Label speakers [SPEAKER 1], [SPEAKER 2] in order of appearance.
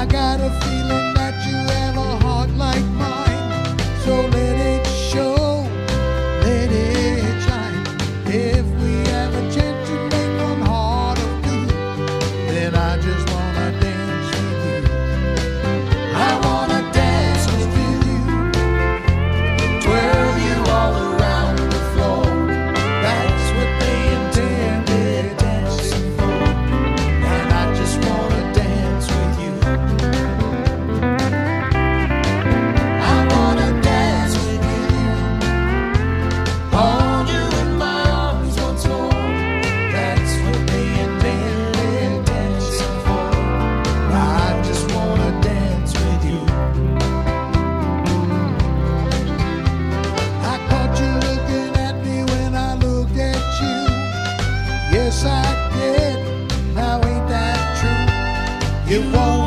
[SPEAKER 1] got a feeling that you have a heart like mine. So let it show, let it shine. If we have a chance to make one heart of blue, then I just wanna dance with you. I wanna dance with you, twirl you all around the floor. That's what they intended dancing for, and I just wanna dance with you. I wanna dance with you, hold you in my arms once more. That's what they intended dancing for. I just wanna dance with you. I caught you looking at me when I looked at you. Yes, I did. Now ain't that true? You won't